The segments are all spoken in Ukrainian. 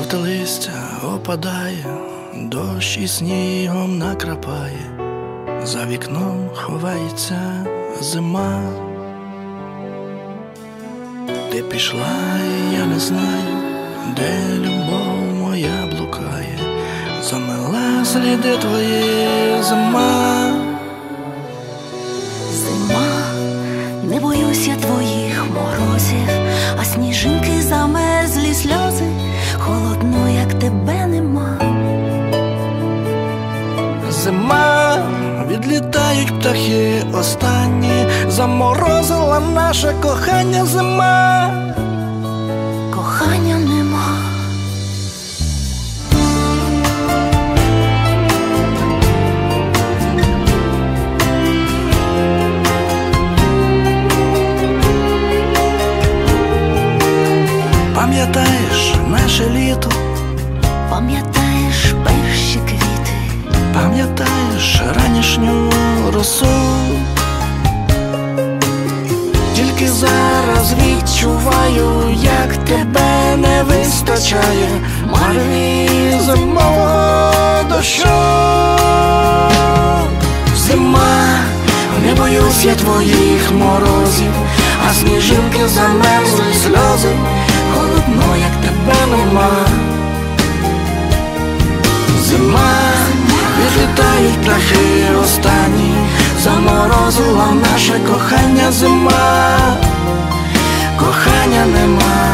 Жовте листя опадає, дощ і снігом накрапає, за вікном ховається зима. Ти пішла, і я не знаю, де любов моя блукає, замила сліди твої зима. Зима, не боюсь я твоїх морозів, а сніжинки замерзлі сльози, холодно, як тебе нема. Зима, відлітають птахи останні, заморозила наше кохання зима. Кохання нема. Пам'ятаєш наше літо? Пам'ятаєш перші квіти? Пам'ятаєш ранішню росу? Тільки зараз відчуваю, як тебе не вистачає марві зимового дощу. Зима, не боюсь я твоїх морозів, а сніжинки замерзли сльози, холодно, як тебе нема. Зима, відлітають птахи останні, заморозила наше кохання зима. Кохання нема.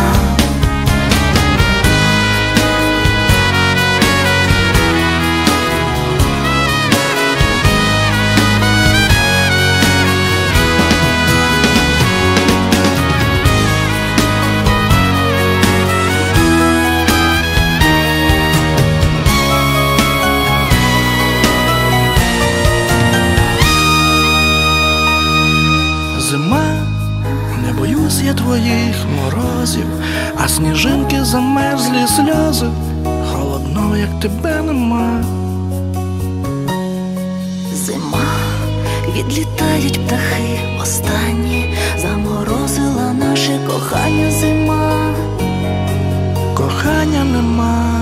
Зима, не боюсь я твоїх морозів, а сніжинки замерзлі сльози, холодно, як тебе нема. Зима, відлітають птахи останні, заморозила наше кохання зима. Кохання нема.